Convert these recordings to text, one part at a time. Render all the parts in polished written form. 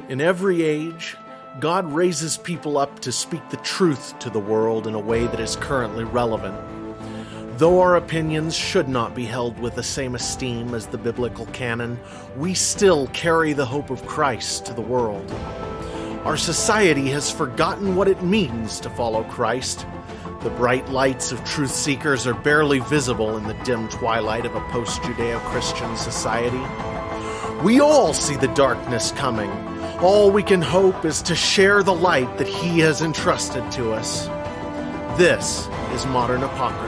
In every age, God raises people up to speak the truth to the world in a way that is currently relevant. Though our opinions should not be held with the same esteem as the biblical canon, we still carry the hope of Christ to the world. Our society has forgotten what it means to follow Christ. The bright lights of truth seekers are barely visible in the dim twilight of a post-Judeo-Christian society. We all see the darkness coming. All we can hope is to share the light that He has entrusted to us. This is Modern Apocrypha.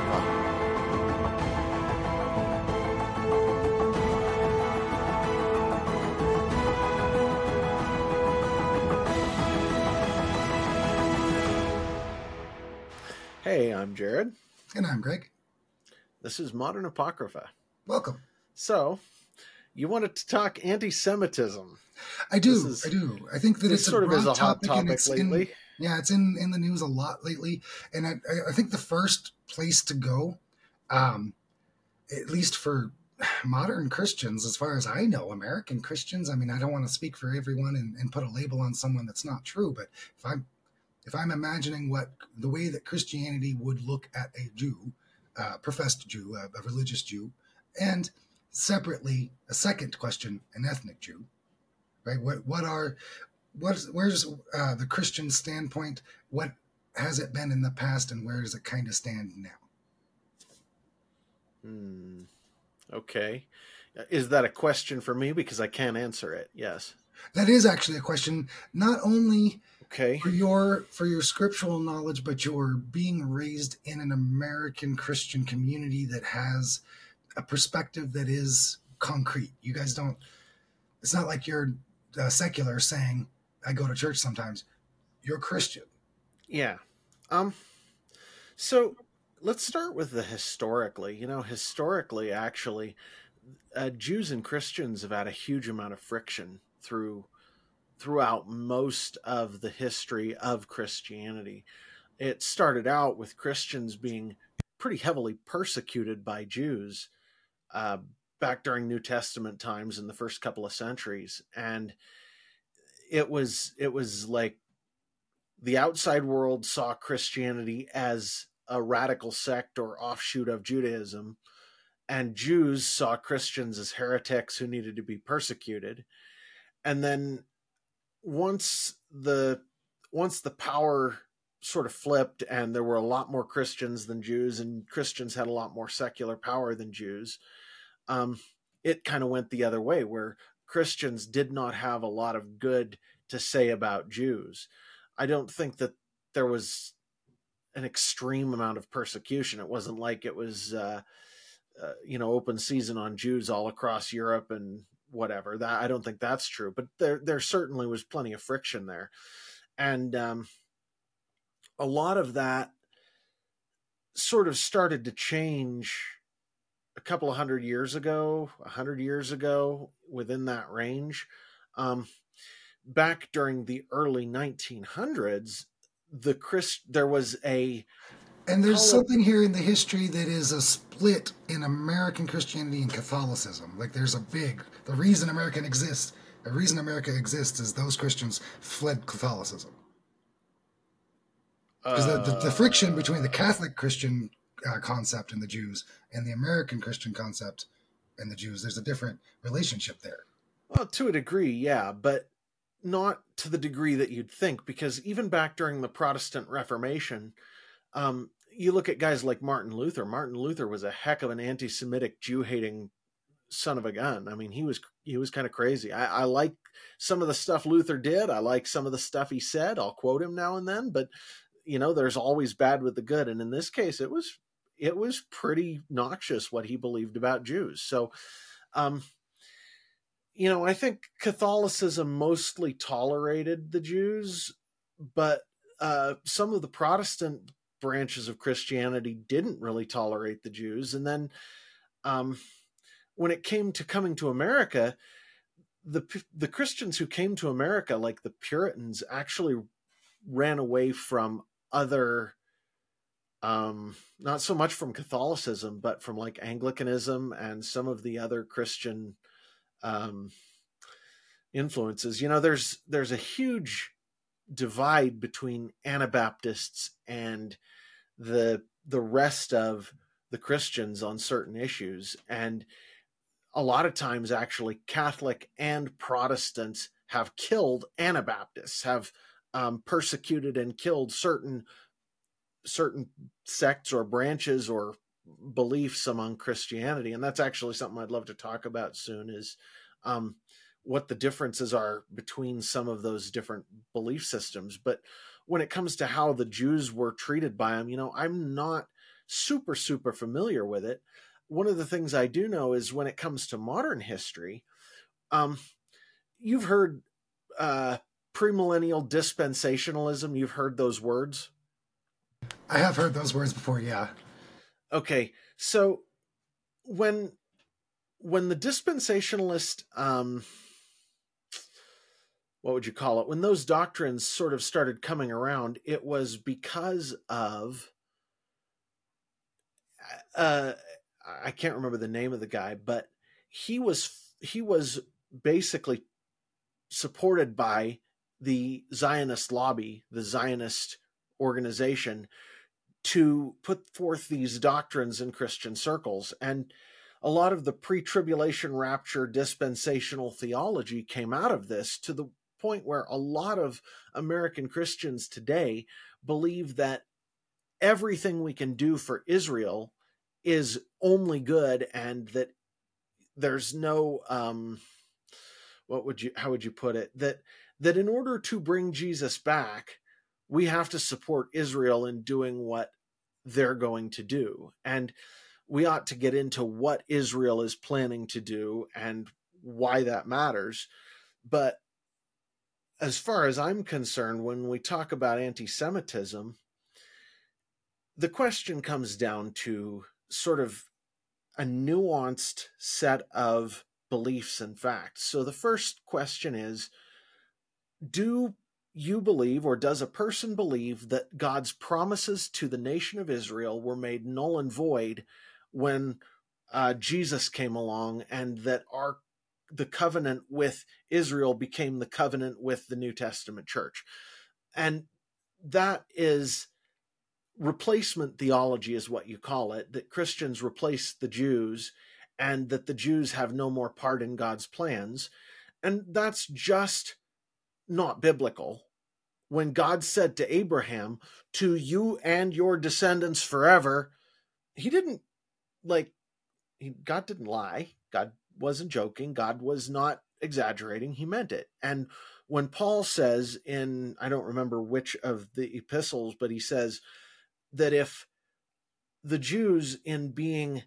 Hey, I'm Jared. And I'm Greg. This is Modern Apocrypha. Welcome. So, you wanted to talk anti-Semitism. I do. I think that it's sort a of is a broad hot topic and topic lately. It's in the news a lot lately. And I think the first place to go, at least for modern Christians, as far as I know, American Christians, I mean, I don't want to speak for everyone and put a label on someone that's not true, but if I'm imagining what the way that Christianity would look at a Jew, professed Jew, a religious Jew, and separately a second question, an ethnic Jew, right? Where's the Christian standpoint? What has it been in the past, and where does it kind of stand now? Okay. Is that a question for me? Because I can't answer it. Yes. That is actually a question, not only okay. for your scriptural knowledge, but you're being raised in an American Christian community that has a perspective that is concrete. You guys don't, it's not like you're secular saying, I go to church sometimes. You're Christian. Yeah. So let's start with the historically. Historically, actually, Jews and Christians have had a huge amount of friction throughout most of the history of Christianity. It started out with Christians being pretty heavily persecuted by Jews back during New Testament times in the first couple of centuries. And it was like the outside world saw Christianity as a radical sect or offshoot of Judaism, and Jews saw Christians as heretics who needed to be persecuted. And then once the power sort of flipped and there were a lot more Christians than Jews, and Christians had a lot more secular power than Jews, it kind of went the other way, where Christians did not have a lot of good to say about Jews. I don't think that there was an extreme amount of persecution. It wasn't like it was, open season on Jews all across Europe and whatever. That, I don't think that's true, but there certainly was plenty of friction there. And a lot of that sort of started to change a couple of 100 years ago, within that range. Back during the early 1900s, there was and there's something here in the history that is a split in American Christianity and Catholicism. Like there's the reason America exists is those Christians fled Catholicism. Because the friction between the Catholic Christian concept and the Jews and the American Christian concept and the Jews, there's a different relationship there. Well, to a degree, yeah, but not to the degree that you'd think, because even back during the Protestant Reformation, you look at guys like Martin Luther. Martin Luther was a heck of an anti-Semitic, Jew-hating son of a gun. I mean, he was kind of crazy. I like some of the stuff Luther did. I like some of the stuff he said. I'll quote him now and then, but there's always bad with the good. And in this case, it was pretty noxious what he believed about Jews. So, I think Catholicism mostly tolerated the Jews, but some of the Protestant branches of Christianity didn't really tolerate the Jews. And then when it came to coming to America, the Christians who came to America, like the Puritans, actually ran away from other, not so much from Catholicism, but from like Anglicanism and some of the other Christian influences. You know, there's a huge divide between Anabaptists and the rest of the Christians on certain issues, and a lot of times actually Catholic and Protestants have killed Anabaptists, have persecuted and killed certain sects or branches or beliefs among Christianity. And that's actually something I'd love to talk about soon, is what the differences are between some of those different belief systems. But when it comes to how the Jews were treated by them, you know, I'm not super familiar with it. One of the things I do know is when it comes to modern history, you've heard premillennial dispensationalism. You've heard those words? I have heard those words before, yeah. Okay, so when the dispensationalist, what would you call it? When those doctrines sort of started coming around, it was because of, I can't remember the name of the guy, but he was basically supported by the Zionist lobby, the Zionist organization, to put forth these doctrines in Christian circles. And a lot of the pre-tribulation rapture dispensational theology came out of this, to the point where a lot of American Christians today believe that everything we can do for Israel is only good, and that there's no how would you put it, that in order to bring Jesus back, we have to support Israel in doing what they're going to do. And we ought to get into what Israel is planning to do and why that matters. But as far as I'm concerned, when we talk about anti-Semitism, the question comes down to sort of a nuanced set of beliefs and facts. So the first question is, do you believe, or does a person believe, that God's promises to the nation of Israel were made null and void when Jesus came along, and that the covenant with Israel became the covenant with the New Testament church? And that is replacement theology, is what you call it, that Christians replace the Jews, and that the Jews have no more part in God's plans. And that's just not biblical. When God said to Abraham, "To you and your descendants forever," he didn't God didn't lie. God wasn't joking. God was not exaggerating. He meant it. And when Paul says in, I don't remember which of the epistles, but he says that if the Jews, in being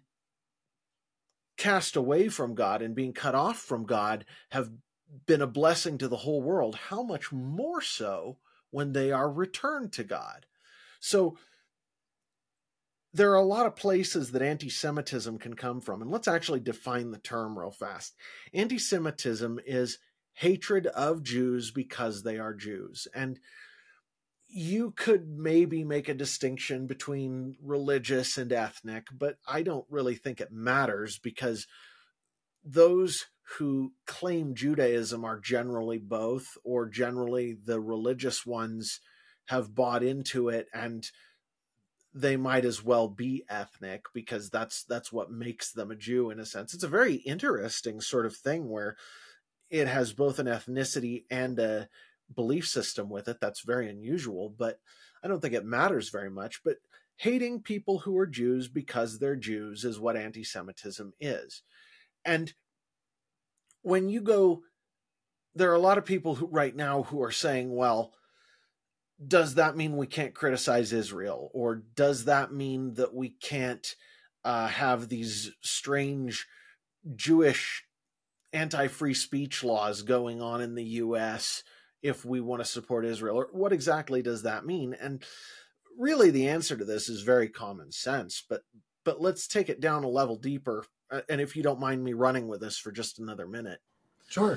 cast away from God and being cut off from God, have been a blessing to the whole world, how much more so when they are returned to God? So there are a lot of places that anti-Semitism can come from. And let's actually define the term real fast. Anti-Semitism is hatred of Jews because they are Jews. And you could maybe make a distinction between religious and ethnic, but I don't really think it matters, because those who claim Judaism are generally both, or generally the religious ones have bought into it, and they might as well be ethnic, because that's what makes them a Jew, in a sense. It's a very interesting sort of thing where it has both an ethnicity and a belief system with it. That's very unusual, but I don't think it matters very much. But hating people who are Jews because they're Jews is what anti-Semitism is. And when you go, there are a lot of people right now who are saying, well, does that mean we can't criticize Israel? Or does that mean that we can't have these strange Jewish anti-free speech laws going on in the US if we want to support Israel? Or what exactly does that mean? And really the answer to this is very common sense, but let's take it down a level deeper. And if you don't mind me running with this for just another minute. Sure.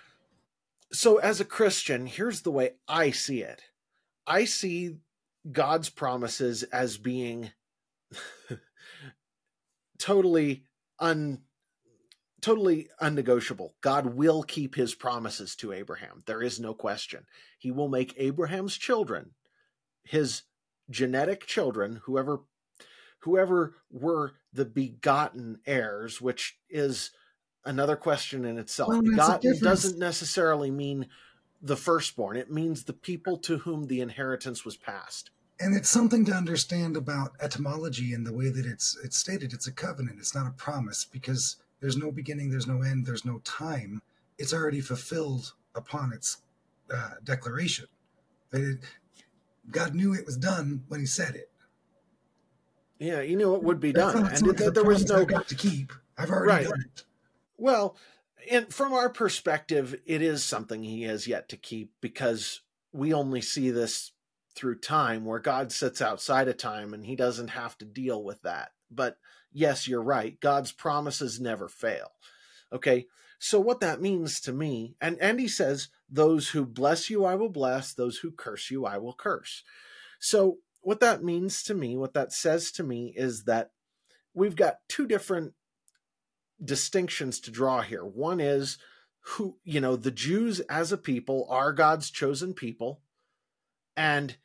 So as a Christian, here's the way I see it. I see God's promises as being totally totally unnegotiable. God will keep his promises to Abraham. There is no question. He will make Abraham's children, his genetic children, whoever were the begotten heirs, which is another question in itself. Well, Begotten doesn't necessarily mean the firstborn. It means the people to whom the inheritance was passed. And it's something to understand about etymology and the way that it's stated. It's a covenant. It's not a promise, because there's no beginning, there's no end, there's no time. It's already fulfilled upon its declaration. God knew it was done when he said it. Yeah, you knew it would be done. And there was no... I've got to keep. I've already done it. Well, and from our perspective, it is something he has yet to keep, because we only see this through time, where God sits outside of time and he doesn't have to deal with that. But yes, you're right. God's promises never fail. Okay. So what that means to me, and he says, those who bless you, I will bless. Those who curse you, I will curse. So what that means to me, what that says to me, is that we've got two different distinctions to draw here. One is who, the Jews as a people are God's chosen people. And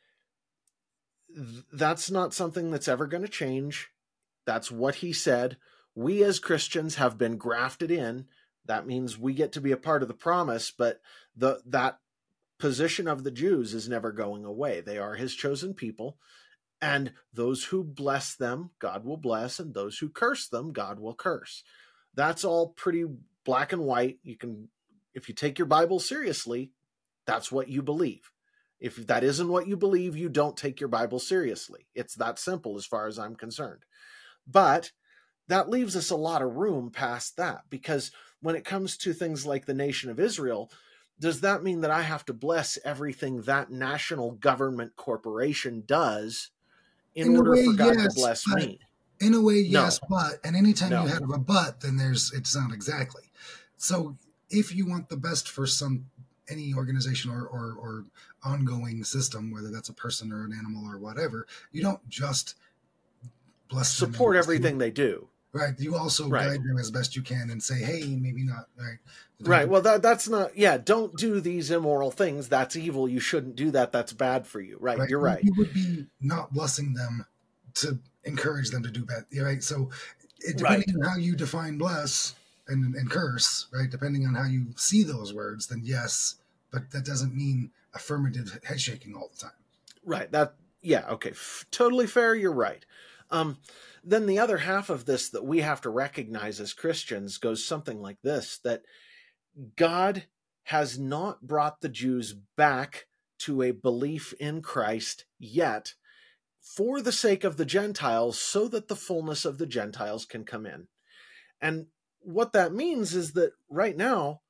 that's not something that's ever going to change. That's what he said. We as Christians have been grafted in. That means we get to be a part of the promise, but that position of the Jews is never going away. They are his chosen people, and those who bless them, God will bless, and those who curse them, God will curse. That's all pretty black and white. If you take your Bible seriously, that's what you believe. If that isn't what you believe, you don't take your Bible seriously. It's that simple as far as I'm concerned. But that leaves us a lot of room past that, because when it comes to things like the nation of Israel, does that mean that I have to bless everything that national government corporation does in order for God to bless me? In a way, yes, but, and anytime you have a but, then it's not exactly. So if you want the best for any organization or ongoing system, whether that's a person or an animal or whatever, you don't just bless them. Support everything they do. Right. You also guide them as best you can and say, hey, maybe not. Right. Right. Well, that's not, don't do these immoral things. That's evil. You shouldn't do that. That's bad for you. Right. You're right. You would be not blessing them to encourage them to do bad. Right. So depending on how you define bless and curse, right, depending on how you see those words, then yes, but that doesn't mean affirmative head shaking all the time. Right. Okay. Totally fair. You're right. Then the other half of this that we have to recognize as Christians goes something like this, that God has not brought the Jews back to a belief in Christ yet, for the sake of the Gentiles, so that the fullness of the Gentiles can come in. And what that means is that right now,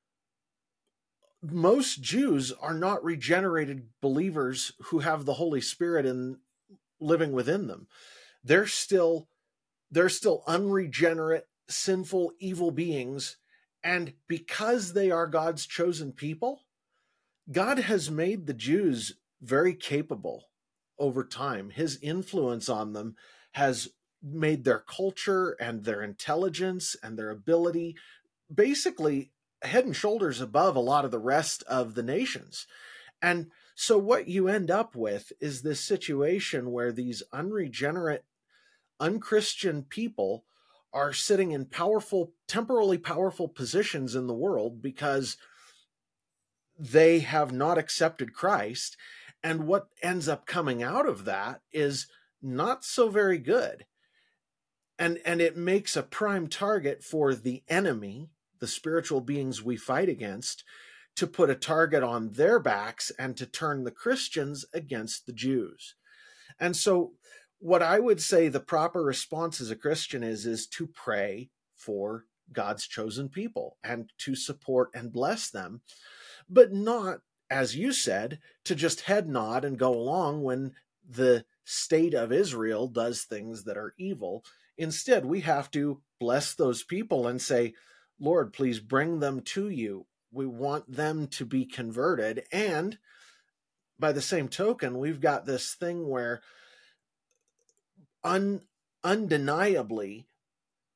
most Jews are not regenerated believers who have the Holy Spirit living within them. They're still unregenerate, sinful, evil beings. And because they are God's chosen people, God has made the Jews very capable over time. His influence on them has made their culture and their intelligence and their ability basically head and shoulders above a lot of the rest of the nations. And so what you end up with is this situation where these unregenerate, unchristian people are sitting in temporally powerful positions in the world because they have not accepted Christ. And what ends up coming out of that is not so very good. And it makes a prime target for the enemy, the spiritual beings we fight against, to put a target on their backs and to turn the Christians against the Jews. And so what I would say the proper response as a Christian is to pray for God's chosen people and to support and bless them, but not, as you said, to just head nod and go along when the state of Israel does things that are evil. Instead, we have to bless those people and say, Lord, please bring them to you. We want them to be converted. And by the same token, we've got this thing where undeniably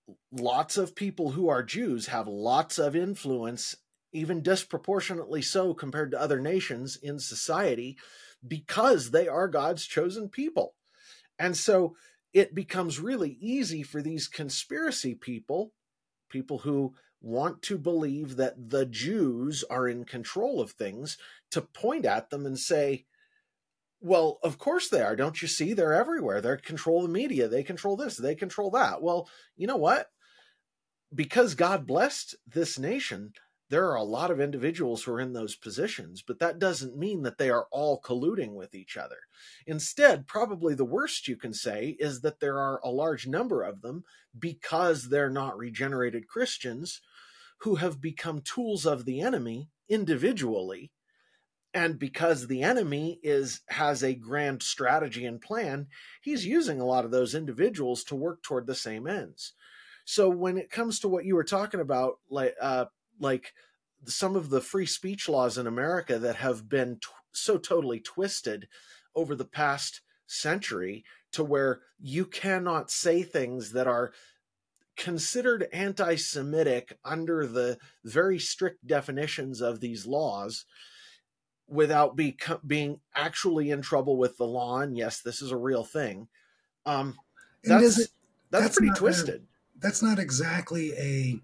lots of people who are Jews have lots of influence, even disproportionately so compared to other nations in society, because they are God's chosen people. And so it becomes really easy for these conspiracy people, people who want to believe that the Jews are in control of things, to point at them and say, well, of course they are. Don't you see? They're everywhere. They control the media. They control this. They control that. Well, you know what? Because God blessed this nation, there are a lot of individuals who are in those positions, but that doesn't mean that they are all colluding with each other. Instead, probably the worst you can say is that there are a large number of them, because they're not regenerated Christians, who have become tools of the enemy individually. And because the enemy has a grand strategy and plan, he's using a lot of those individuals to work toward the same ends. So when it comes to what you were talking about, like some of the free speech laws in America that have been so totally twisted over the past century, to where you cannot say things that are considered anti-Semitic under the very strict definitions of these laws, without being actually in trouble with the law. And yes, this is a real thing. That's pretty twisted. That's not exactly a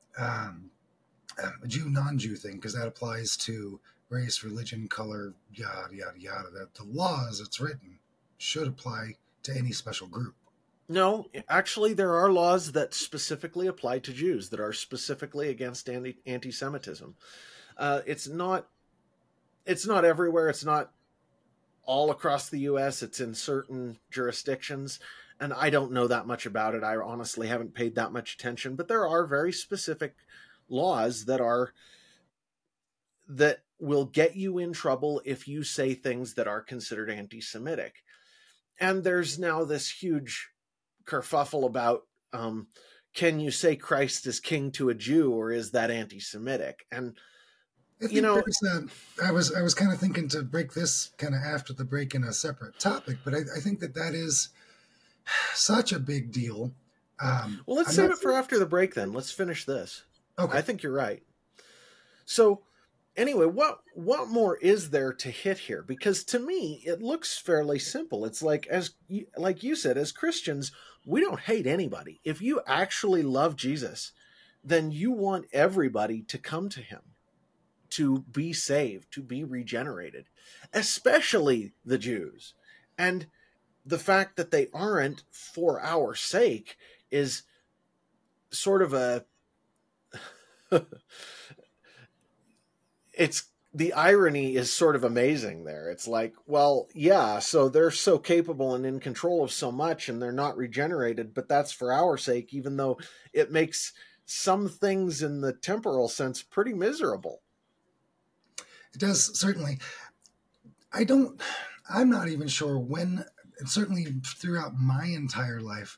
Jew non-Jew thing, because that applies to race, religion, color, yada yada yada. That the law as it's written should apply to any special group. No, actually, there are laws that specifically apply to Jews, that are specifically against anti-Semitism. It's not everywhere. It's not all across the U.S. It's in certain jurisdictions, and I don't know that much about it. I honestly haven't paid that much attention, but there are very specific laws that will get you in trouble if you say things that are considered anti-Semitic. And there's now this huge kerfuffle about, can you say Christ is king to a Jew, or is that anti-Semitic? And I was kind of thinking to break this kind of after the break in a separate topic, but I think that is such a big deal. Well, let's save it for after the break then. Let's finish this. Okay. I think you're right. So anyway, what more is there to hit here? Because to me, it looks fairly simple. It's like you said, as Christians, we don't hate anybody. If you actually love Jesus, then you want everybody to come to him, to be saved, to be regenerated, especially the Jews. And the fact that they aren't for our sake is sort of the irony is sort of amazing there. It's like, well, yeah, so they're so capable and in control of so much, and they're not regenerated, but that's for our sake, even though it makes some things in the temporal sense pretty miserable. It does, certainly. I'm not even sure when, and certainly throughout my entire life,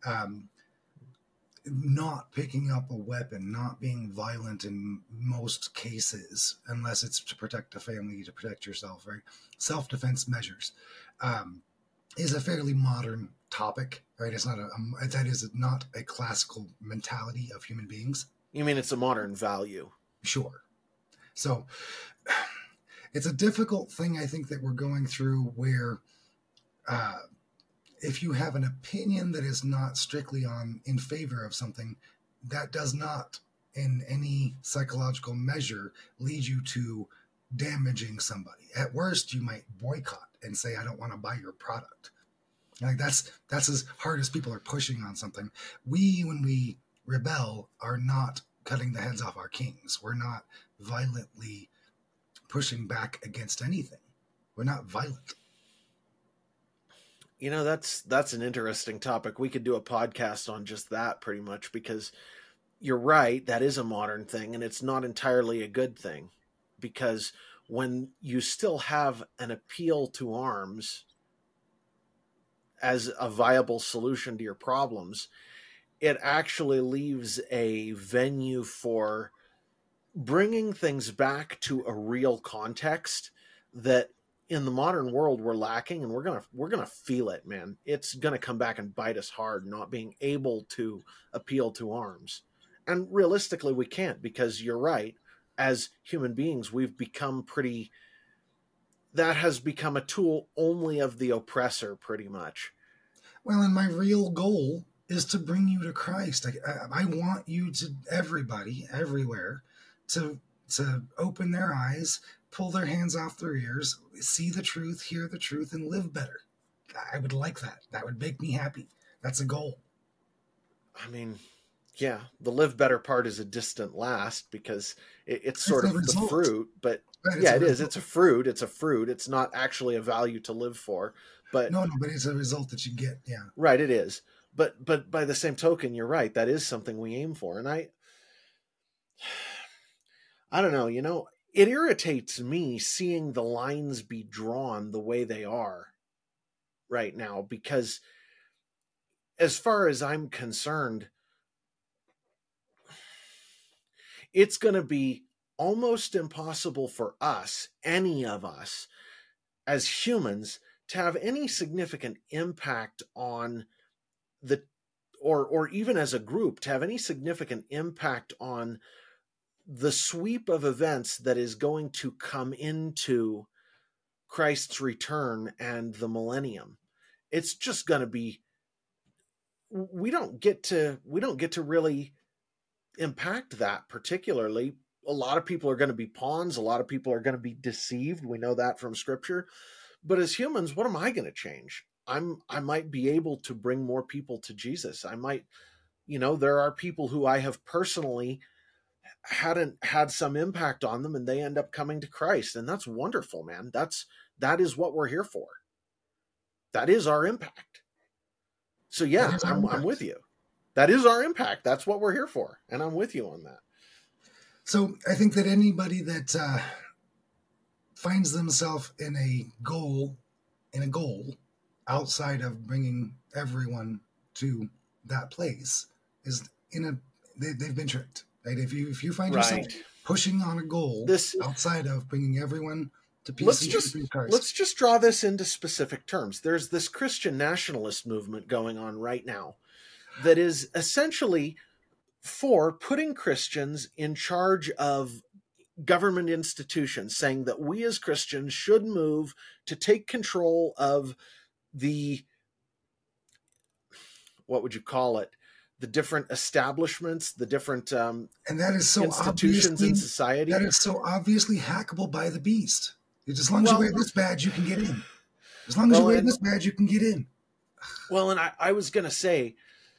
not picking up a weapon, not being violent in most cases, unless it's to protect a family, to protect yourself, right? Self-defense measures is a fairly modern topic, right? It's not that is not a classical mentality of human beings. You mean it's a modern value? Sure. So it's a difficult thing, I think, that we're going through, where if you have an opinion that is not strictly in favor of something, that does not, in any psychological measure, lead you to damaging somebody. At worst, you might boycott and say, I don't want to buy your product. Like that's as hard as people are pushing on something. When we rebel, are not cutting the heads off our kings. We're not violently pushing back against anything. We're not violent. You know, that's an interesting topic. We could do a podcast on just that, pretty much, because you're right, that is a modern thing, and it's not entirely a good thing, because when you still have an appeal to arms as a viable solution to your problems, it actually leaves a venue for bringing things back to a real context that in the modern world we're lacking, and we're gonna feel it, man. It's gonna come back and bite us hard, not being able to appeal to arms. And realistically, we can't, because you're right. As human beings, we've become pretty. That has become a tool only of the oppressor, pretty much. Well, and my real goal is to bring you to Christ. I want you to, everybody, everywhere, to open their eyes, pull their hands off their ears, see the truth, hear the truth, and live better. I would like that. That would make me happy. That's a goal. I mean, yeah, the live better part is a distant last, because it's sort of the fruit, but right, yeah, it is. It's a fruit. It's a fruit. It's not actually a value to live for, but no, but it's a result that you get. Yeah, right. It is. But by the same token, you're right. That is something we aim for. And I don't know, it irritates me seeing the lines be drawn the way they are right now, because as far as I'm concerned, it's going to be almost impossible for us, any of us as humans, to have any significant impact on the, or even as a group, to have any significant impact on the sweep of events that is going to come into Christ's return and the millennium. It's just going to be, we don't get to really impact that particularly. A lot of people are going to be pawns. A lot of people are going to be deceived. We know that from scripture. But as humans, what am I going to change? I might be able to bring more people to Jesus. I might, there are people who I have personally hadn't had some impact on them, and they end up coming to Christ. And that's wonderful, man. That is what we're here for. That is our impact. So yeah, I'm with you. That is our impact. That's what we're here for. And I'm with you on that. So I think that anybody that finds themselves in a goal outside of bringing everyone to that place is they've been tricked. Right? If you find yourself pushing on a goal outside of bringing everyone to peace and truth in Christ. Let's just draw this into specific terms. There's this Christian nationalist movement going on right now that is essentially for putting Christians in charge of government institutions, saying that we as Christians should move to take control of the, what would you call it? The different establishments, the different and that is so institutions in society. That is so obviously hackable by the beast. As long as you wear this badge, you can get in. As long as you wear this badge, you can get in. Well, and I was going to say,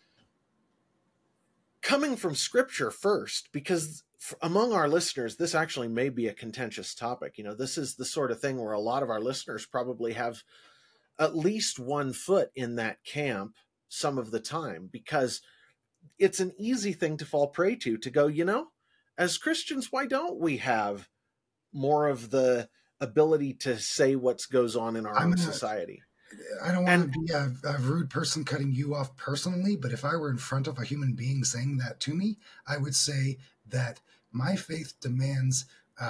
coming from scripture first, because among our listeners, this actually may be a contentious topic. This is the sort of thing where a lot of our listeners probably have at least one foot in that camp some of the time, because it's an easy thing to fall prey to go, as Christians, why don't we have more of the ability to say what goes on in our own society? I don't want to be a rude person cutting you off personally, but if I were in front of a human being saying that to me, I would say that my faith demands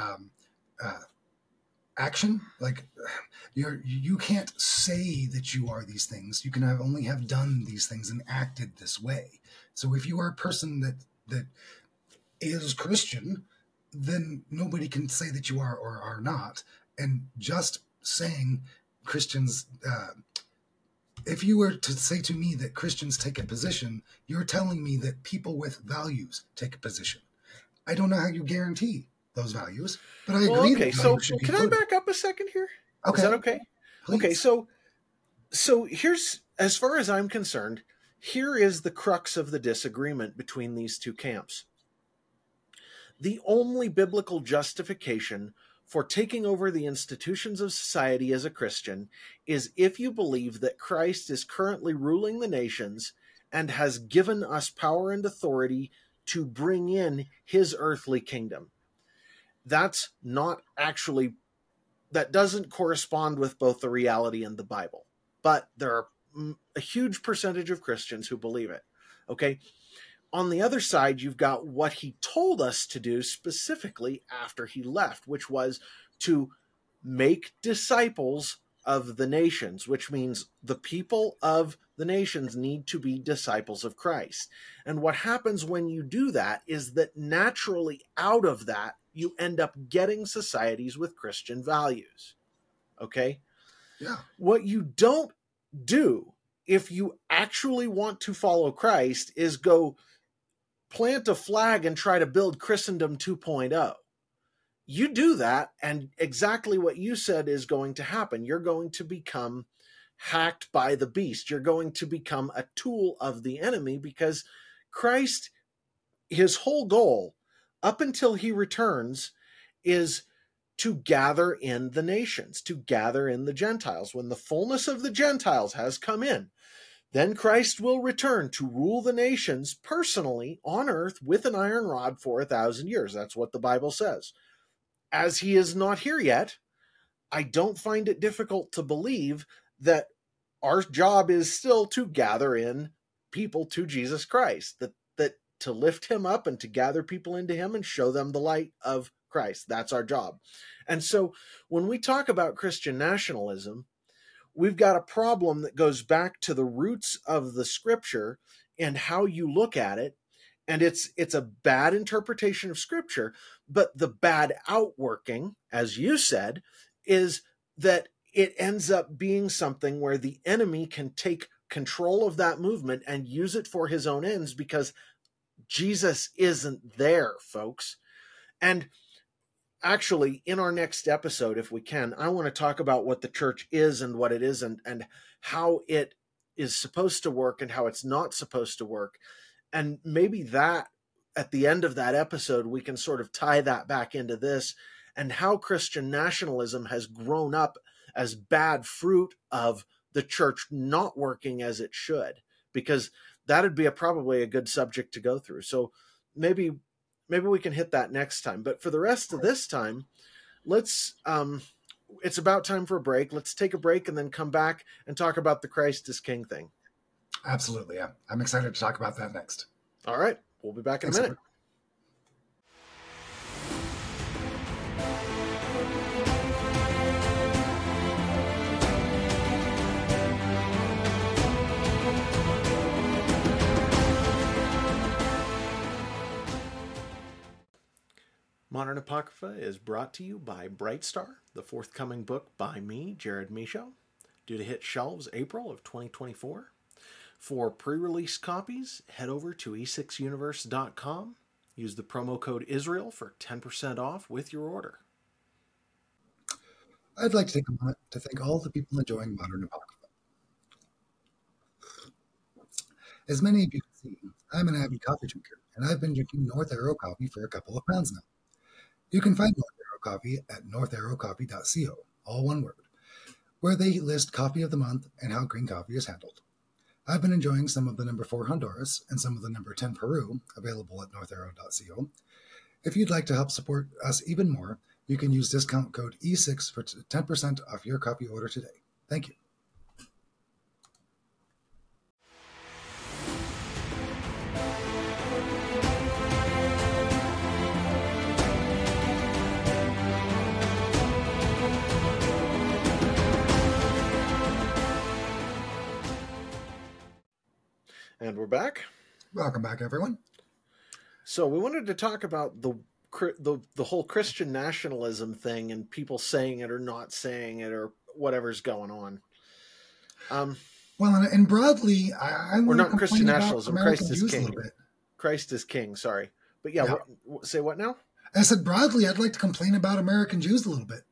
action. Like you can't say that you are these things. You can only have done these things and acted this way. So if you are a person that is Christian, then nobody can say that you are or are not. And just saying Christians, if you were to say to me that Christians take a position, you're telling me that people with values take a position. I don't know how you guarantee those values, but I agree. Okay, so can I back up a second here? Okay. Is that okay? Please. Okay, so here's, as far as I'm concerned, here is the crux of the disagreement between these two camps. The only biblical justification for taking over the institutions of society as a Christian is if you believe that Christ is currently ruling the nations and has given us power and authority to bring in his earthly kingdom. That's not actually, that doesn't correspond with both the reality and the Bible, but there are a huge percentage of Christians who believe it. Okay. On the other side, you've got what he told us to do specifically after he left, which was to make disciples of the nations, which means the people of the nations need to be disciples of Christ. And what happens when you do that is that naturally out of that, you end up getting societies with Christian values. Okay? Yeah. What you don't do if you actually want to follow Christ is go plant a flag and try to build Christendom 2.0. You do that, and exactly what you said is going to happen. You're going to become hacked by the beast. You're going to become a tool of the enemy, because Christ, his whole goal, up until he returns, is to gather in the nations, to gather in the Gentiles. When the fullness of the Gentiles has come in, then Christ will return to rule the nations personally on earth with an iron rod for 1,000 years. That's what the Bible says. As he is not here yet, I don't find it difficult to believe that our job is still to gather in people to Jesus Christ, that to lift him up and to gather people into him and show them the light of Christ. That's our job. And so when we talk about Christian nationalism, we've got a problem that goes back to the roots of the scripture and how you look at it. And it's a bad interpretation of scripture, but the bad outworking, as you said, is that it ends up being something where the enemy can take control of that movement and use it for his own ends, because Jesus isn't there, folks. And actually, in our next episode, if we can, I want to talk about what the church is and what it isn't, and how it is supposed to work and how it's not supposed to work. And maybe that, at the end of that episode, we can sort of tie that back into this, and how Christian nationalism has grown up as bad fruit of the church not working as it should, because that'd be probably a good subject to go through. So maybe we can hit that next time. But for the rest of this time, let's it's about time for a break. Let's take a break and then come back and talk about the Christ is King thing. Absolutely, yeah. I'm excited to talk about that next. All right. We'll be back in a minute. Modern Apocrypha is brought to you by Brightstar, the forthcoming book by me, Jared Michaud, due to hit shelves April of 2024. For pre-release copies, head over to e6universe.com. Use the promo code Israel for 10% off with your order. I'd like to take a moment to thank all the people enjoying Modern Apocrypha. As many of you can see, I'm an avid coffee drinker, and I've been drinking North Arrow coffee for a couple of pounds now. You can find North Arrow coffee at northarrowcoffee.co, all one word, where they list coffee of the month and how green coffee is handled. I've been enjoying some of the number 4 Honduras and some of the number 10 Peru, available at northarrow.co. If you'd like to help support us even more, you can use discount code E6 for 10% off your coffee order today. Thank you. And we're back. Welcome back, everyone. So we wanted to talk about the whole Christian nationalism thing and people saying it or not saying it or whatever's going on. Well, and broadly, I or not Christian nationalism. American Christ is King. Christ is King. Sorry, but yeah. Say what now? I said broadly, I'd like to complain about American Jews a little bit.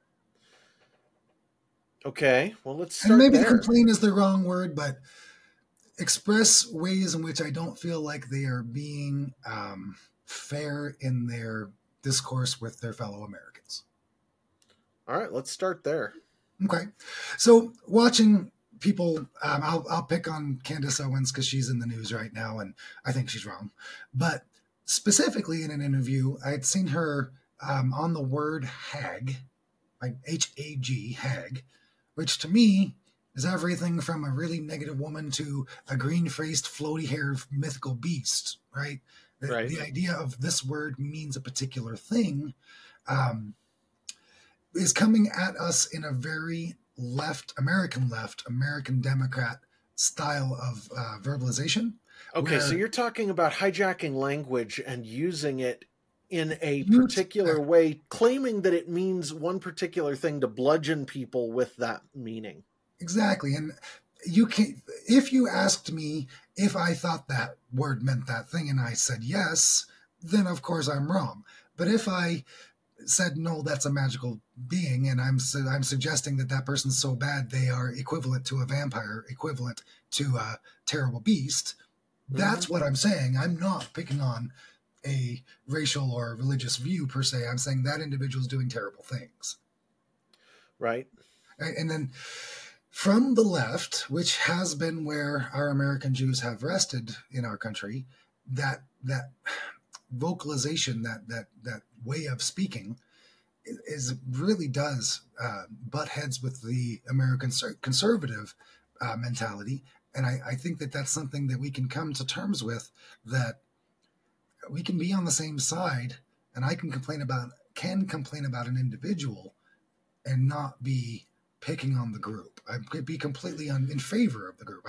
Okay, well, let's start and maybe there. Complain is the wrong word, but express ways in which I don't feel like they are being fair in their discourse with their fellow Americans. All right, let's start there. Okay. So watching people, I'll pick on Candace Owens because she's in the news right now, and I think she's wrong. But specifically in an interview, I'd seen her on the word hag, like H-A-G, hag, which to me is everything from a really negative woman to a green-faced, floaty-haired mythical beast, right? The idea of this word means a particular thing. is coming at us in a very American left, American Democrat style of verbalization. Okay, so Where you're talking about hijacking language and using it in a you particular way, claiming that it means one particular thing to bludgeon people with that meaning. exactly, and you can, if you asked me if I thought that word meant that thing and I said yes, then of course I'm wrong. But if I said no, that's a magical being, and I'm suggesting that that person's so bad they are equivalent to a vampire, equivalent to a terrible beast. That's what I'm saying. I'm not picking on a racial or religious view per se. I'm saying that individual's doing terrible things. Right. And then from the left, which has been where our American Jews have rested in our country, that vocalization, that way of speaking, is really does butt heads with the American conservative mentality. And I think that that's something that we can come to terms with, that we can be on the same side, and I can complain about an individual and not be picking on the group. I could be completely in favor of the group.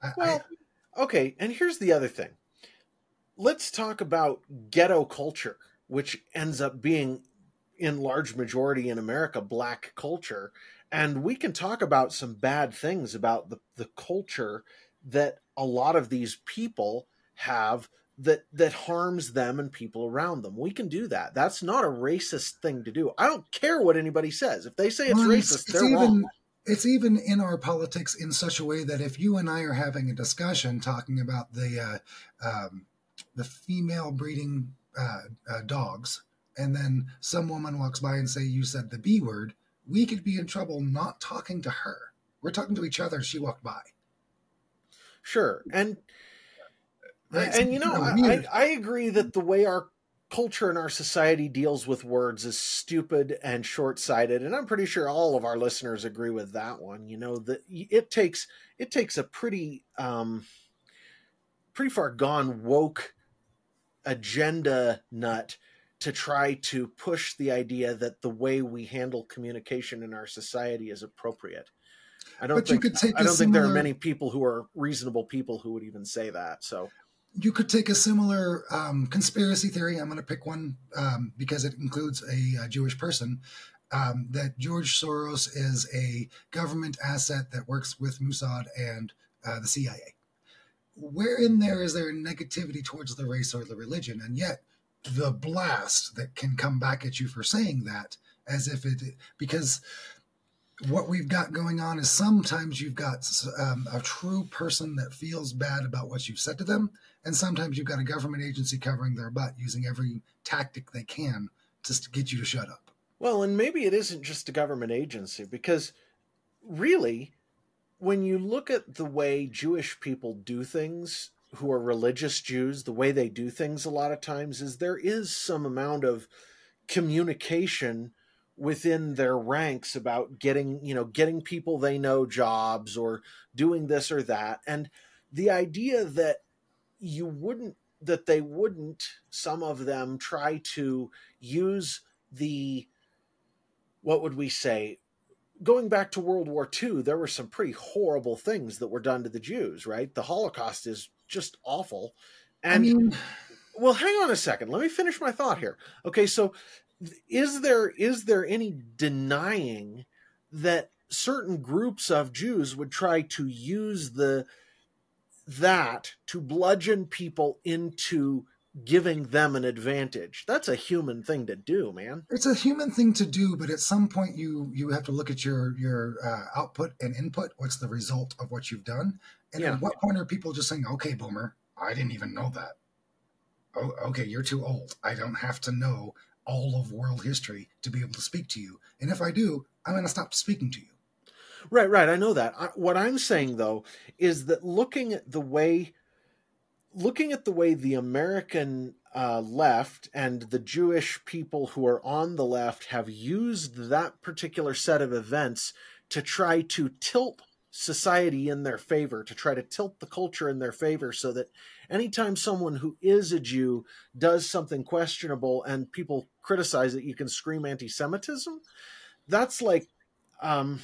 Okay, and here's the other thing. Let's talk about ghetto culture, which ends up being, in large majority in America, black culture. And we can talk about some bad things about the culture that a lot of these people have that harms them and people around them. We can do that. That's not a racist thing to do. I don't care what anybody says. If they say it's racist, they're wrong. It's even in our politics in such a way that if you and I are having a discussion talking about the female breeding dogs, and then some woman walks by and say you said the B word, we could be in trouble not talking to her. We're talking to each other. She walked by. Sure, and right? And I agree that the way our culture and our society deals with words is stupid and short-sighted, and I'm pretty sure all of our listeners agree with that one. That it takes a pretty far gone woke agenda nut to try to push the idea that the way we handle communication in our society is appropriate. I don't think there are many people who are reasonable people who would even say that. So you could take a similar conspiracy theory. I'm going to pick one because it includes a Jewish person. That George Soros is a government asset that works with Mossad and the CIA. Where in there is there negativity towards the race or the religion? And yet the blast that can come back at you for saying that, as if because what we've got going on is sometimes you've got a true person that feels bad about what you've said to them, and sometimes you've got a government agency covering their butt using every tactic they can to get you to shut up. Well, and maybe it isn't just a government agency, because really, when you look at the way Jewish people do things, who are religious Jews, the way they do things a lot of times is there is some amount of communication within their ranks about getting people they know jobs or doing this or that. And the idea that they wouldn't, some of them, try to use what would we say, going back to World War II, there were some pretty horrible things that were done to the Jews, right? The Holocaust is just awful. And well, hang on a second. Let me finish my thought here. Okay, so is there any denying that certain groups of Jews would try to use that to bludgeon people into giving them an advantage? That's a human thing to do, man. It's a human thing to do, but at some point you have to look at your output and input. What's the result of what you've done? And at what point are people just saying, okay, boomer, I didn't even know that. Oh, okay, you're too old. I don't have to know all of world history to be able to speak to you. And if I do, I'm going to stop speaking to you. Right. I know that. What I'm saying, though, is that looking at the way the American left and the Jewish people who are on the left have used that particular set of events to try to tilt society in their favor, to try to tilt the culture in their favor, so that anytime someone who is a Jew does something questionable and people criticize it, you can scream anti-Semitism. that's like, um,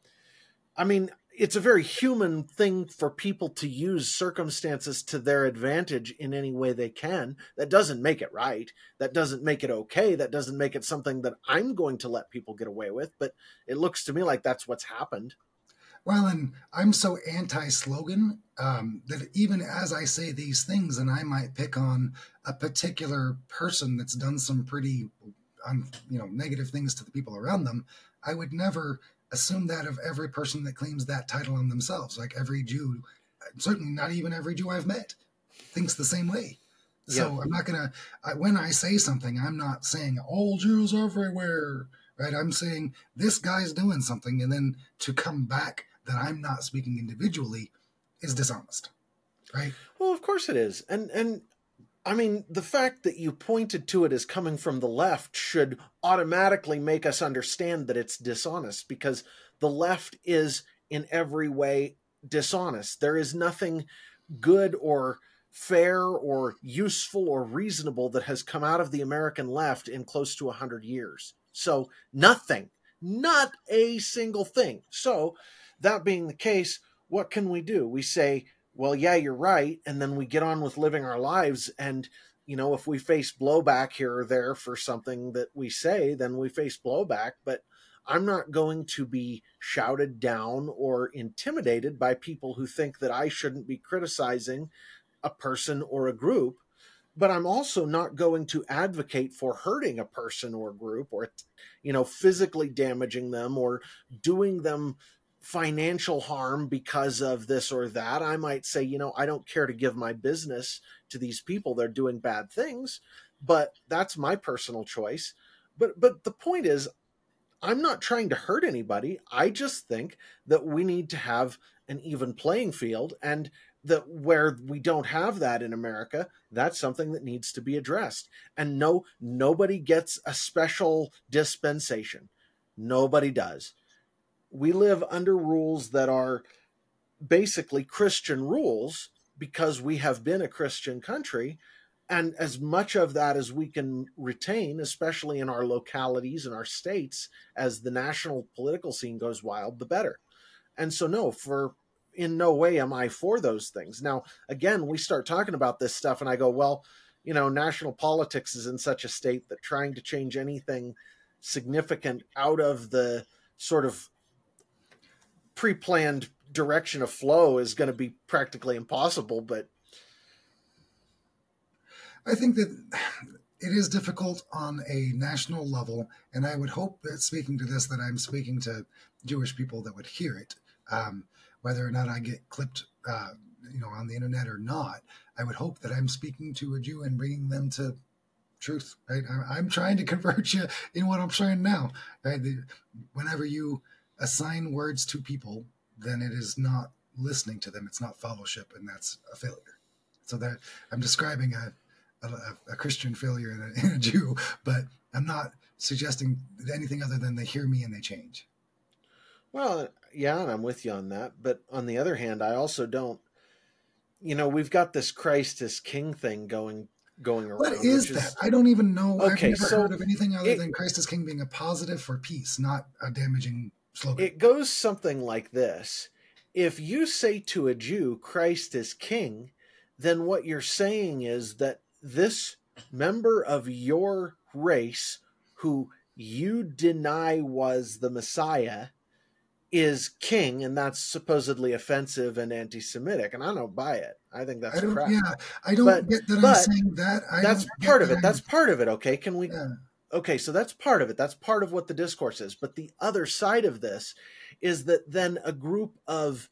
I mean, it's a very human thing for people to use circumstances to their advantage in any way they can. That doesn't make it right. That doesn't make it okay. That doesn't make it something that I'm going to let people get away with. But it looks to me like that's what's happened. Well, and I'm so anti-slogan that even as I say these things, and I might pick on a particular person that's done some pretty, negative things to the people around them, I would never assume that of every person that claims that title on themselves. Like every Jew, certainly not even every Jew I've met, thinks the same way. Yeah. So I'm not gonna. When I say something, I'm not saying all Jews everywhere, right? I'm saying this guy's doing something, and then to come back that I'm not speaking individually is dishonest, right? Well, of course it is. And I mean, the fact that you pointed to it as coming from the left should automatically make us understand that it's dishonest, because the left is in every way dishonest. There is nothing good or fair or useful or reasonable that has come out of the American left in close to 100 years. So nothing, not a single thing. So that being the case, what can we do? We say, well, yeah, you're right. And then we get on with living our lives. And, if we face blowback here or there for something that we say, then we face blowback. But I'm not going to be shouted down or intimidated by people who think that I shouldn't be criticizing a person or a group. But I'm also not going to advocate for hurting a person or group, or, physically damaging them or doing them financial harm because of this or that. I might say, I don't care to give my business to these people. They're doing bad things, but that's my personal choice. But the point is, I'm not trying to hurt anybody. I just think that we need to have an even playing field, and that where we don't have that in America, that's something that needs to be addressed. And no, nobody gets a special dispensation. Nobody does. We live under rules that are basically Christian rules because we have been a Christian country. And as much of that as we can retain, especially in our localities and our states, as the national political scene goes wild, the better. And so, no, in no way am I for those things. Now, again, we start talking about this stuff and I go, well, national politics is in such a state that trying to change anything significant out of the sort of pre-planned direction of flow is going to be practically impossible. But I think that it is difficult on a national level, and I would hope that speaking to this, that I'm speaking to Jewish people that would hear it, whether or not I get clipped, on the internet or not. I would hope that I'm speaking to a Jew and bringing them to truth. Right? I'm trying to convert you in what I'm saying now. Right? Whenever you assign words to people, then it is not listening to them. It's not fellowship, and that's a failure. So that I'm describing a Christian failure in a Jew, but I'm not suggesting anything other than they hear me and they change. Well, yeah, and I'm with you on that. But on the other hand, I also don't, we've got this Christ as King thing going around. What is that? I don't even know. Okay, I've never heard of anything other than Christ as King being a positive for peace, not a damaging slogan. It goes something like this. If you say to a Jew, Christ is King, then what you're saying is that this member of your race who you deny was the Messiah is king, and that's supposedly offensive and anti-Semitic, and I don't buy it. I think that's crap. Yeah, I don't get that I'm saying that. That's part of it. That's part of it, okay? Can we... Yeah. Okay, so that's part of it. That's part of what the discourse is. But the other side of this is that then a group of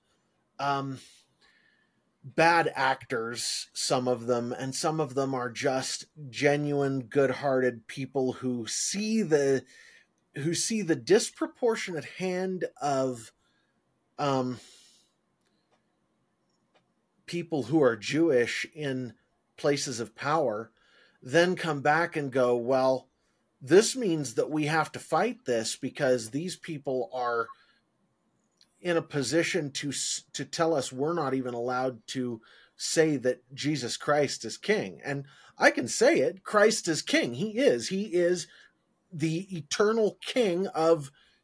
bad actors, some of them, and some of them are just genuine, good-hearted people who see the disproportionate hand of people who are Jewish in places of power, then come back and go, well, this means that we have to fight this because these people are in a position to tell us we're not even allowed to say that Jesus Christ is king. And I can say it, Christ is king. He is the eternal king of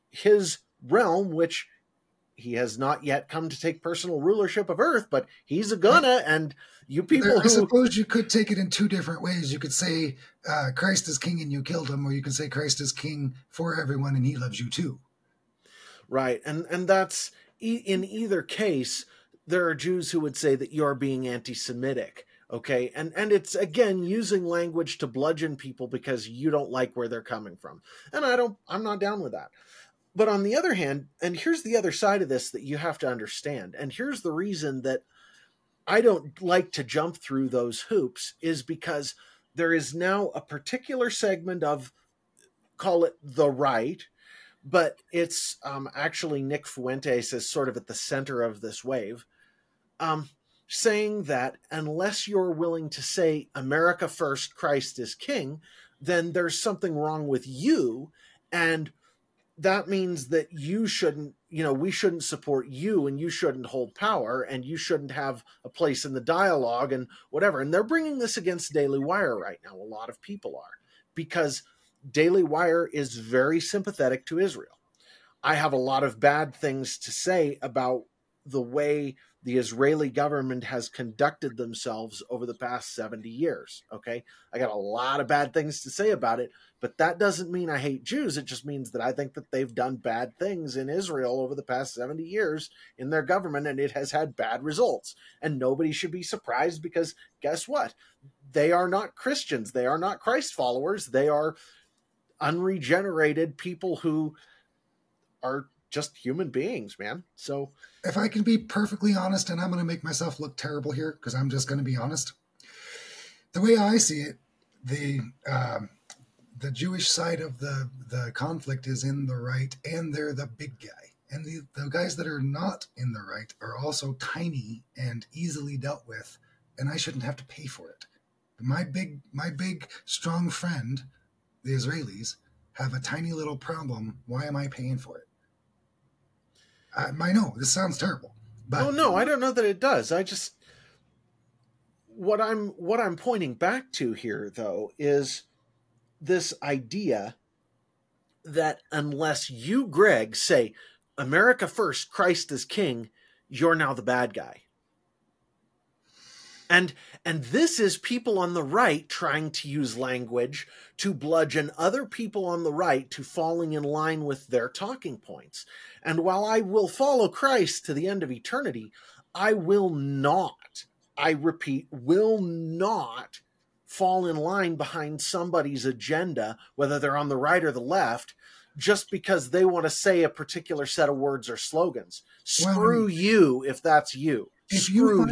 his realm, which he has not yet come to take personal rulership of earth, but he's a gonna. And you people I suppose you could take it in two different ways. You could say Christ is king and you killed him, or you could say Christ is king for everyone and he loves you too. Right. And that's, in either case, there are Jews who would say that you're being anti-Semitic. Okay. And it's, again, using language to bludgeon people because you don't like where they're coming from. And I'm not down with that. But on the other hand, and here's the other side of this that you have to understand, and here's the reason that I don't like to jump through those hoops, is because there is now a particular segment of, call it the right, but it's actually Nick Fuentes is sort of at the center of this wave, saying that unless you're willing to say America first, Christ is king, then there's something wrong with you. And that means that you shouldn't, we shouldn't support you, and you shouldn't hold power, and you shouldn't have a place in the dialogue and whatever. And they're bringing this against Daily Wire right now. A lot of people are, because Daily Wire is very sympathetic to Israel. I have a lot of bad things to say about the way the Israeli government has conducted themselves over the past 70 years. Okay. I got a lot of bad things to say about it, but that doesn't mean I hate Jews. It just means that I think that they've done bad things in Israel over the past 70 years in their government, and it has had bad results. And nobody should be surprised, because guess what? They are not Christians. They are not Christ followers. They are unregenerated people who are just human beings, man. So if I can be perfectly honest, and I'm going to make myself look terrible here because I'm just going to be honest, the way I see it, the Jewish side of the conflict is in the right, and they're the big guy. And the guys that are not in the right are also tiny and easily dealt with, and I shouldn't have to pay for it. My big strong friend, the Israelis, have a tiny little problem. Why am I paying for it? I know this sounds terrible, but no, I don't know that it does. I just, what I'm pointing back to here, though, is this idea that unless you, Greg, say America first, Christ is king, you're now the bad guy. And this is people on the right trying to use language to bludgeon other people on the right to falling in line with their talking points. And while I will follow Christ to the end of eternity, I will not, I repeat, will not fall in line behind somebody's agenda, whether they're on the right or the left, just because they want to say a particular set of words or slogans. Screw you if that's you. If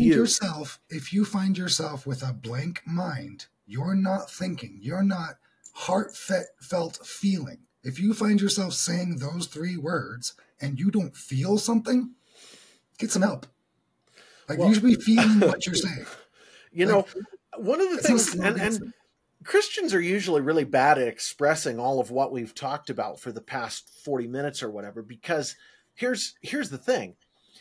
you find yourself with a blank mind, you're not thinking, you're not heartfelt feeling. If you find yourself saying those three words and you don't feel something, get some help. You should be feeling what you're saying. One of the things, and Christians are usually really bad at expressing all of what we've talked about for the past 40 minutes or whatever, because here's the thing.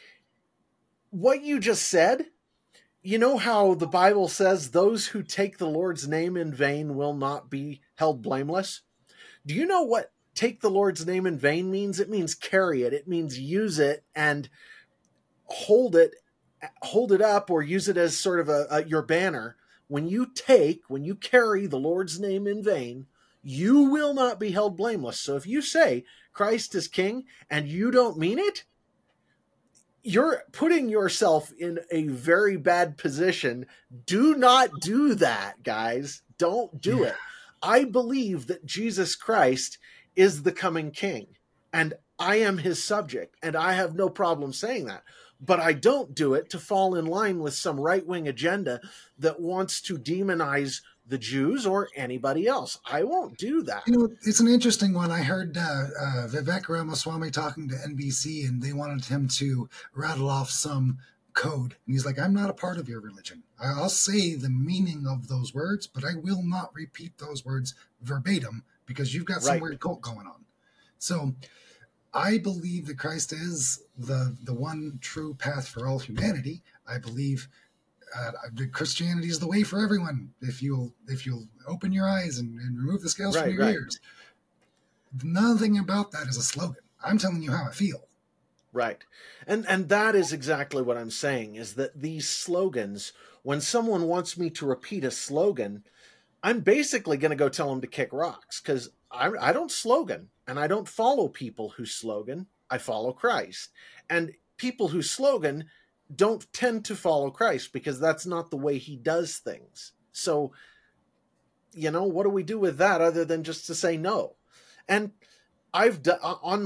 What you just said, you know how the Bible says those who take the Lord's name in vain will not be held blameless? Do you know what take the Lord's name in vain means? It means carry it. It means use it and hold it up, or use it as sort of your banner. When you carry the Lord's name in vain, you will not be held blameless. So if you say Christ is king and you don't mean it, you're putting yourself in a very bad position. Do not do that, guys. Don't do it. I believe that Jesus Christ is the coming king, and I am his subject, and I have no problem saying that. But I don't do it to fall in line with some right-wing agenda that wants to demonize the Jews or anybody else. I won't do that. It's an interesting one. I heard Vivek Ramaswamy talking to NBC, and they wanted him to rattle off some code. And he's like, I'm not a part of your religion. I'll say the meaning of those words, but I will not repeat those words verbatim because you've got some weird cult going on. So I believe that Christ is the one true path for all humanity. I believe Christianity is the way for everyone. If you'll open your eyes and remove the scales from your ears. Nothing about that is a slogan. I'm telling you how I feel. Right. And that is exactly what I'm saying, is that these slogans, when someone wants me to repeat a slogan, I'm basically going to go tell them to kick rocks, because I don't slogan, and I don't follow people who slogan. I follow Christ. And people who slogan don't tend to follow Christ, because that's not the way he does things. So, what do we do with that other than just to say no? And I've done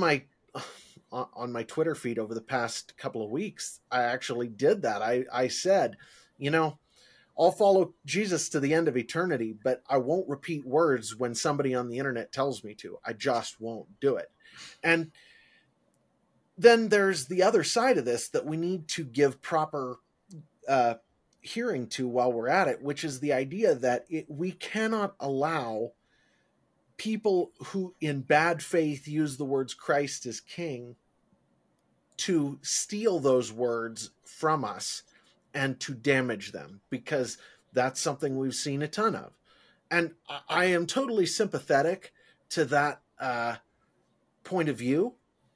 on my Twitter feed over the past couple of weeks, I actually did that. I said, I'll follow Jesus to the end of eternity, but I won't repeat words when somebody on the internet tells me to. I just won't do it. And then there's the other side of this that we need to give proper hearing to while we're at it, which is the idea that we cannot allow people who in bad faith use the words Christ is King to steal those words from us and to damage them, because that's something we've seen a ton of. And I am totally sympathetic to that point of view.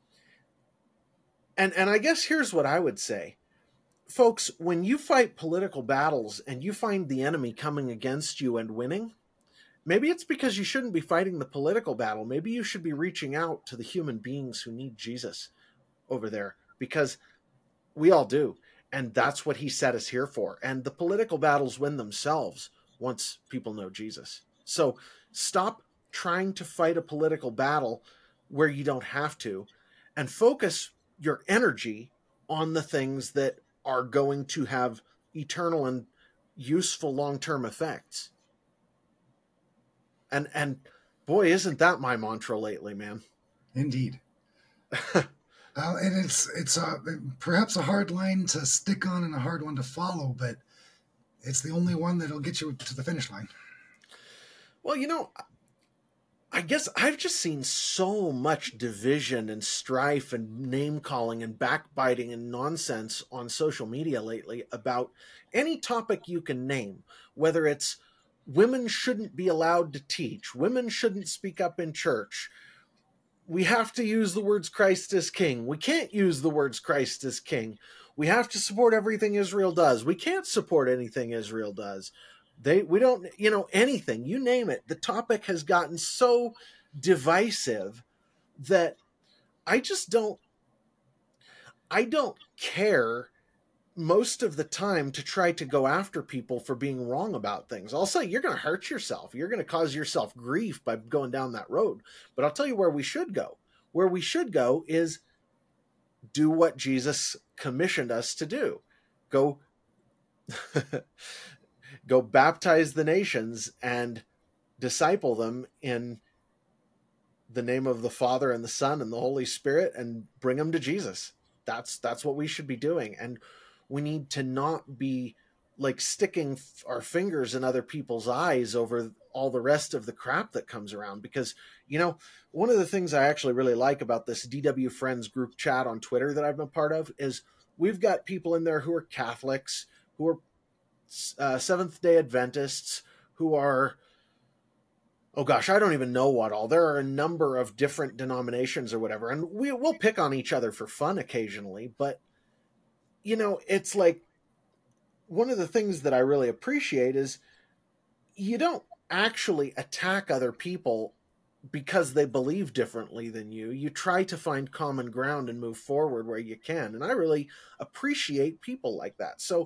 And I guess here's what I would say. Folks, when you fight political battles and you find the enemy coming against you and winning, maybe it's because you shouldn't be fighting the political battle. Maybe you should be reaching out to the human beings who need Jesus over there, because we all do. And that's what he set us here for. And the political battles win themselves once people know Jesus. So stop trying to fight a political battle where you don't have to, and focus your energy on the things that are going to have eternal and useful long-term effects. And boy, isn't that my mantra lately, man. Indeed. And it's perhaps a hard line to stick on and a hard one to follow, but it's the only one that'll get you to the finish line. Well, I guess I've just seen so much division and strife and name calling and backbiting and nonsense on social media lately about any topic you can name, whether it's women shouldn't be allowed to teach, women shouldn't speak up in church, we have to use the words Christ is King, we can't use the words Christ is King, we have to support everything Israel does, we can't support anything Israel does. We don't, anything, you name it. The topic has gotten so divisive that I don't care most of the time to try to go after people for being wrong about things. I'll say, you're going to hurt yourself. You're going to cause yourself grief by going down that road. But I'll tell you where we should go. Where we should go is do what Jesus commissioned us to do. Go baptize the nations and disciple them in the name of the Father and the Son and the Holy Spirit, and bring them to Jesus. That's what we should be doing. And we need to not be like sticking our fingers in other people's eyes over all the rest of the crap that comes around. Because, one of the things I actually really like about this DW Friends group chat on Twitter that I've been part of is we've got people in there who are Catholics, who are Seventh-day Adventists, who are, oh gosh, I don't even know what all. There are a number of different denominations or whatever, and we'll pick on each other for fun occasionally, but, it's like, one of the things that I really appreciate is you don't actually attack other people because they believe differently than you. You try to find common ground and move forward where you can, and I really appreciate people like that. So,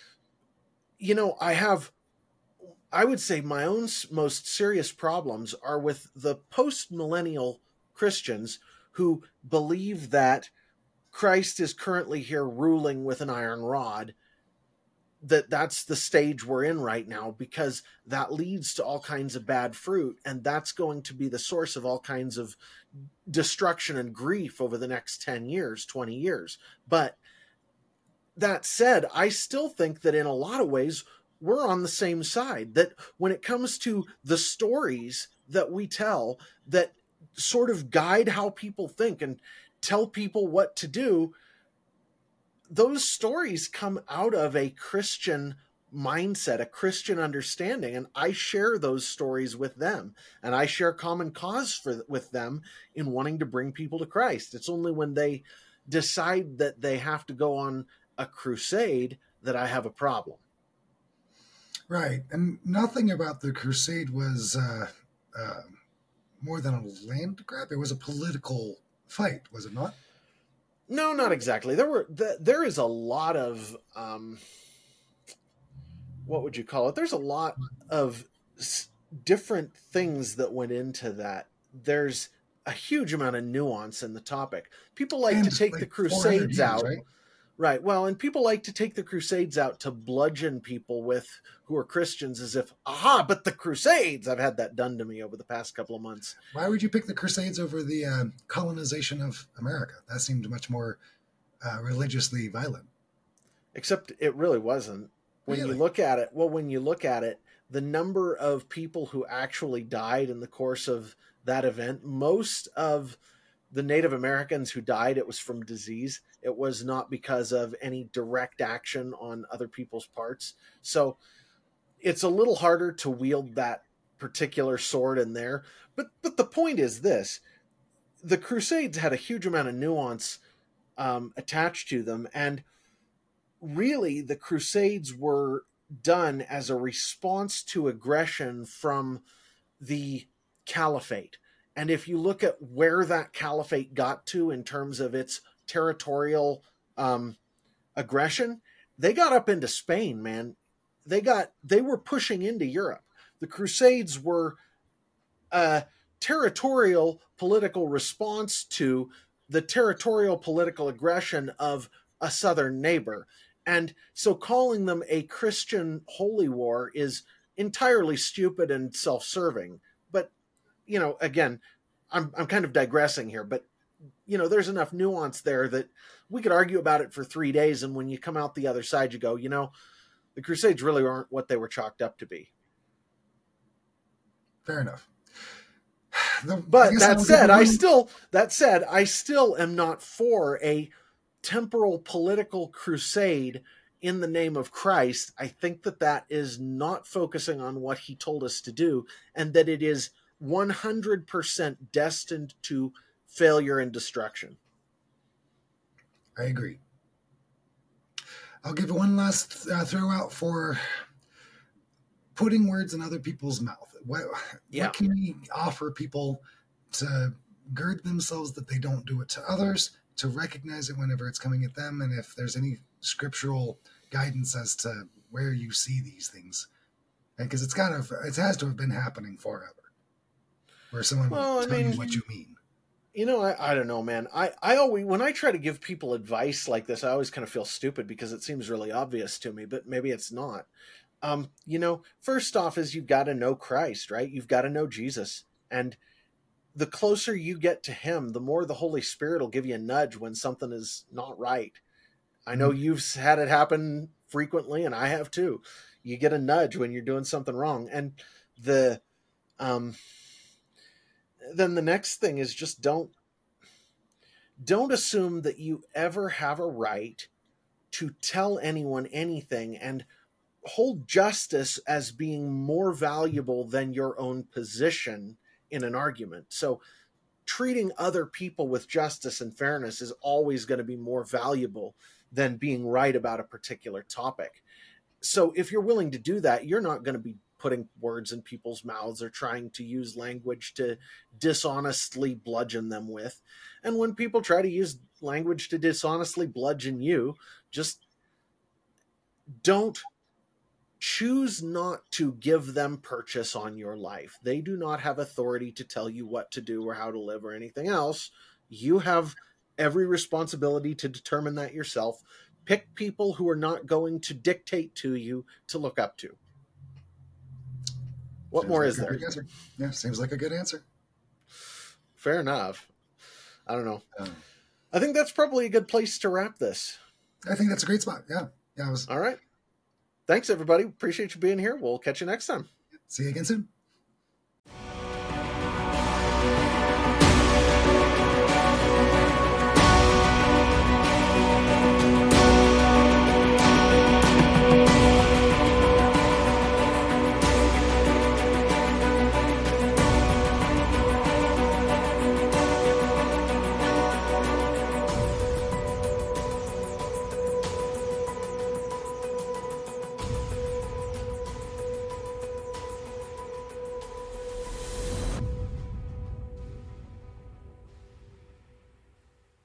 I would say my own most serious problems are with the post-millennial Christians who believe that Christ is currently here ruling with an iron rod, that's the stage we're in right now, because that leads to all kinds of bad fruit, and that's going to be the source of all kinds of destruction and grief over the next 10 years, 20 years. But that said, I still think that in a lot of ways, we're on the same side. That when it comes to the stories that we tell that sort of guide how people think and tell people what to do, those stories come out of a Christian mindset, a Christian understanding, and I share those stories with them, and I share common cause with them in wanting to bring people to Christ. It's only when they decide that they have to go on a crusade that I have a problem. Right. And nothing about the crusade was more than a land grab. It was a political fight, was it not? No, not exactly. There is a lot of what would you call it? There's a lot of different things that went into that. There's a huge amount of nuance in the topic. People like to take the Crusades out. Right. Well, and people like to take the Crusades out to bludgeon people with who are Christians as if, aha, but the Crusades. I've had that done to me over the past couple of months. Why would you pick the Crusades over the colonization of America? That seemed much more religiously violent. Except it really wasn't. When you look at it, the number of people who actually died in the course of that event, most of the Native Americans who died, it was from disease. It was not because of any direct action on other people's parts. So it's a little harder to wield that particular sword in there. But the point is this. The Crusades had a huge amount of nuance attached to them, and really the Crusades were done as a response to aggression from the Caliphate. And if you look at where that Caliphate got to in terms of its territorial aggression, they got up into Spain, man. They were pushing into Europe. The Crusades were a territorial political response to the territorial political aggression of a southern neighbor. And so calling them a Christian holy war is entirely stupid and self-serving. But, again, I'm kind of digressing here, but, there's enough nuance there that we could argue about it for 3 days. And when you come out the other side, you go, the Crusades really aren't what they were chalked up to be. Fair enough. But that said, I still am not for a temporal political crusade in the name of Christ. I think that is not focusing on what he told us to do, and that it is 100% destined to failure and destruction. I agree. I'll give one last throw out for putting words in other people's mouth. What can we offer people to gird themselves that they don't do it to others, to recognize it whenever it's coming at them, and if there's any scriptural guidance as to where you see these things? Because it has to have been happening forever, where someone will tell you what you mean. I don't know, man. I always, when I try to give people advice like this, I always kind of feel stupid because it seems really obvious to me, but maybe it's not. First off is you've got to know Christ, right? You've got to know Jesus. And the closer you get to him, the more the Holy Spirit will give you a nudge when something is not right. I know you've had it happen frequently, and I have too. You get a nudge when you're doing something wrong. And then the next thing is just don't assume that you ever have a right to tell anyone anything, and hold justice as being more valuable than your own position in an argument. So treating other people with justice and fairness is always going to be more valuable than being right about a particular topic. So if you're willing to do that, you're not going to be putting words in people's mouths or trying to use language to dishonestly bludgeon them with. And when people try to use language to dishonestly bludgeon you, just choose not to give them purchase on your life. They do not have authority to tell you what to do or how to live or anything else. You have every responsibility to determine that yourself. Pick people who are not going to dictate to you to look up to. What more is there? Yeah, seems like a good answer. Fair enough. I don't know. I think that's probably a good place to wrap this. I think that's a great spot. Yeah. All right. Thanks, everybody. Appreciate you being here. We'll catch you next time. See you again soon.